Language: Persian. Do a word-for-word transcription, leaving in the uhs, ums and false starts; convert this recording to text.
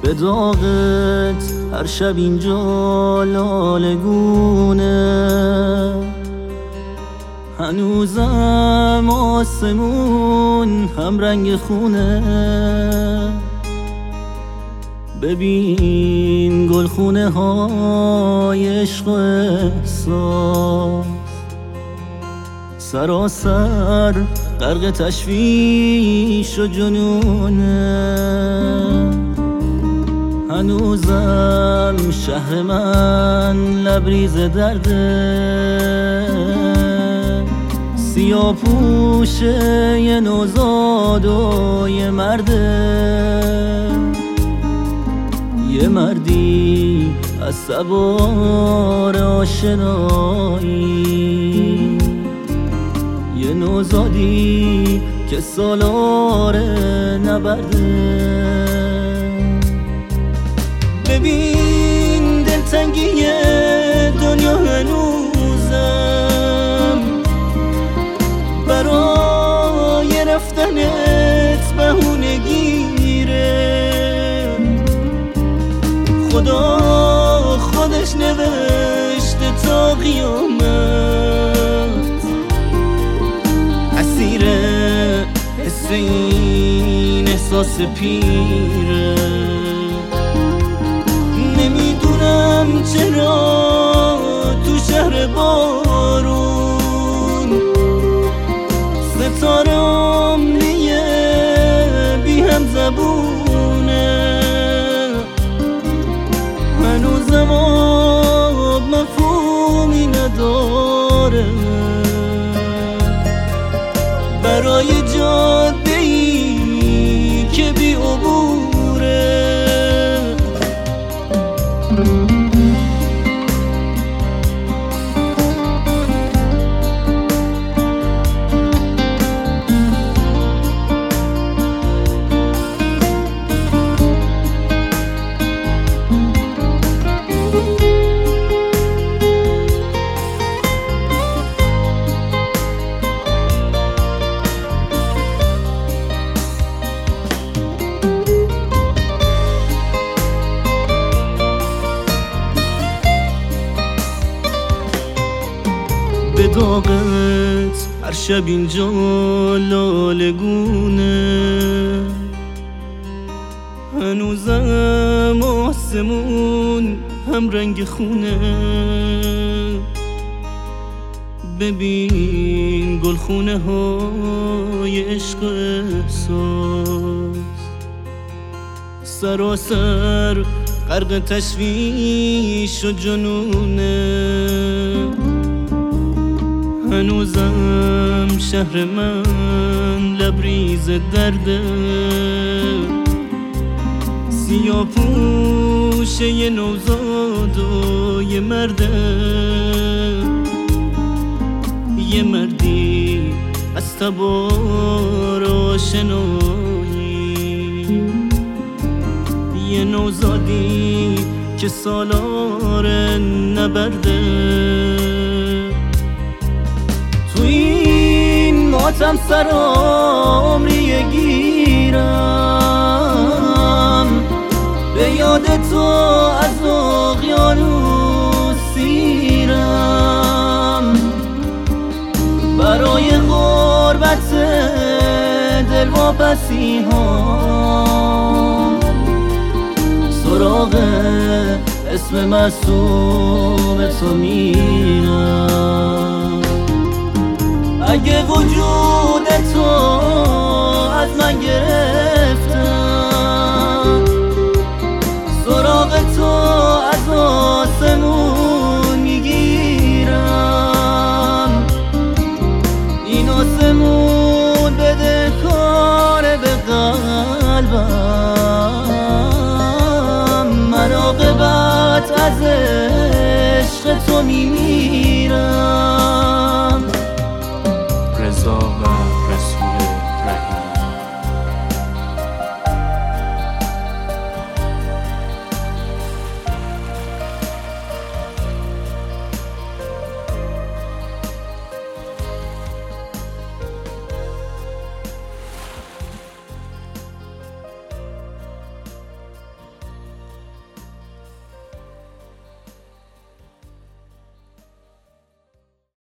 به داغت هر شب اینجا لاله‌گونه، هنوزم آسمون هم رنگ خونه. ببین گلخونه های عشق و احساس، سراسر غرق تشویش و جنونه. هنوزم شهر من لبریز درده، سیاه پوشه یه نوزاد و یه مرده، یه مردی از سوار آشنایی، یه نوزادی که سالار نبرده. ببین دلتنگی دنیا هنوزم برای رفتنت بهونه گیره. خدا خودش نوشته تا قیامت اسیر حس این احساس پیره. نمیدونم چرا تو شهر بارون ستاره عمریه بی هم زبونه. هنوزم آب مفهومی نداره برای جاده‌ای که بی عبوره. به داغت هر شب اینجا لاله‌گونه، هنوزم آسمون هم رنگ خونه. ببین گلخونه های عشق احساس، سراسر غرق تشویش و جنونه. هنوزم شهر من لبریز درده، سیاه پوشه یه نوزاد و یه مرده، یه مردی از تبار آشنایی، یه نوزادی که سالار نبرده. تو این ماتم سر عمری گیرم، به یاد تو از اقیانوس سیرم. برای غربت دل واپسی ها سراغ اسم معصوم تو میرم. اگه وجود تو از من گرفت